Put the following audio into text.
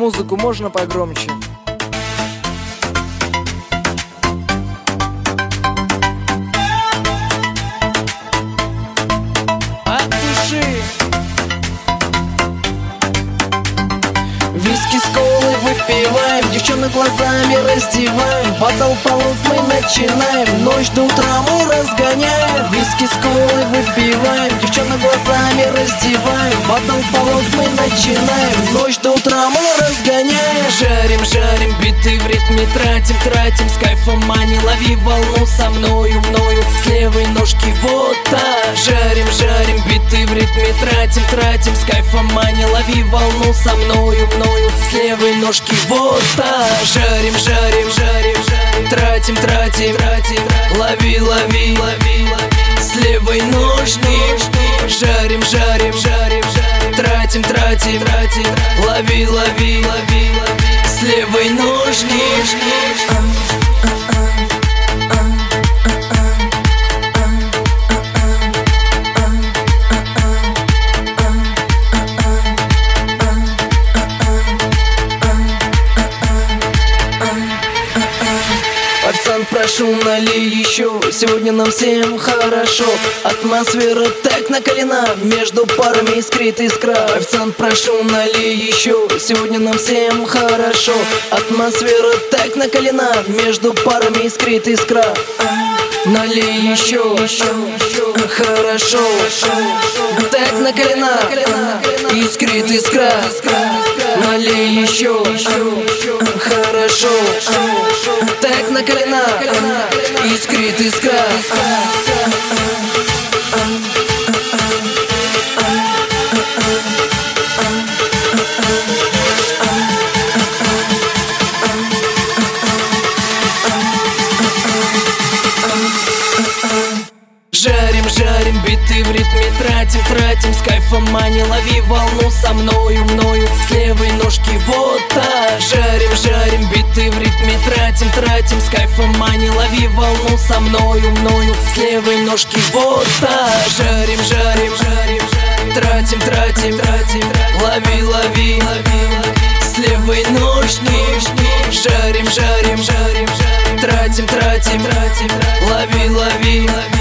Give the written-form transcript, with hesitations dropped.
музыку можно погромче? От души. Виски с колой выпиваем, девчонок глазами раздеваем. Батл полов мы начинаем, ночь до утра мы разгоняем. Виски с колой выпиваем, девчонок глазами раздеваем. Батл полов мы начинаем, ночь до утра мы разгоняем. Жарим, жарим, биты в ритме тратим, тратим. С кайфом мани, лови волну со мною, мною. С левой ножки вот так. Жарим, жарим, биты в ритме тратим, тратим. С кайфом мани, лови волну со мною, мною. С левой ножки вот так. Жарим, жарим, жарим, жарим. Тратим, тратим, тратим. Лови, лови, лови. С левой ножки. Жарим, жарим, жарим, жарим. Тратим, тратим, тратим. Лови, лови, лови. С левой ножки. Официант, прошу, налей еще. Сегодня нам всем хорошо. Атмосфера так накалена, между парами искрит искра. Официант, прошу, налей еще. Сегодня нам всем хорошо. Атмосфера так накалена, между парами искрит искра. Налей еще. Хорошо. Так накалена, искрит искра. Налей еще. Хорошо. Так накалена, искрит искра. Жарим, жарим, биты в ритме тратим, тратим. С кайфом мани, лови волну со мною, мною. С левой ножки вот так. Жарим, жарим, биты в ритме тратим, тратим. С кайфом мани, лови волну со мною, мною. С левой ножки вот так. Жарим, жарим, жарим, жарим. Тратим, тратим, тратим. Лови, лови, лови. С левой ножки. Жарим, жарим, жарим, жарим. Тратим, тратим, тратим. Лови, лови, лови.